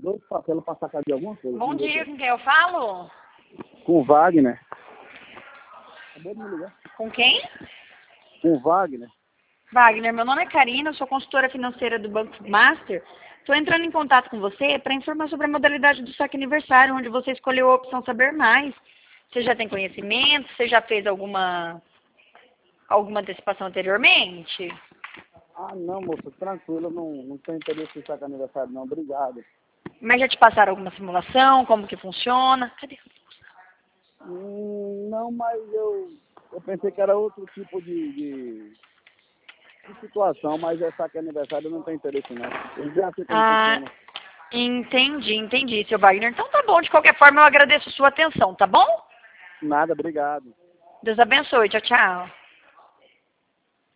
dois papelos para sacar de alguma coisa. Bom dia, com quem eu falo? Com o Wagner. Acabou de me ligar. Com quem? Com o Wagner. Wagner, meu nome é Karina, eu sou consultora financeira do Banco Master. Estou entrando em contato com você para informar sobre a modalidade do saque aniversário, onde você escolheu a opção Saber Mais. Você já tem conhecimento? Você já fez alguma antecipação anteriormente? Ah, não, moça, tranquilo, não tenho interesse em sacar aniversário, não. Obrigado. Mas já te passaram alguma simulação? Como que funciona? Cadê? Não, mas eu pensei que era outro tipo de situação, mas é saque aniversário, eu não tenho interesse, não. Eu já sei como Ah, funciona. entendi, seu Wagner. Então tá bom, de qualquer forma eu agradeço a sua atenção, tá bom? Nada, obrigado. Deus abençoe, tchau, tchau.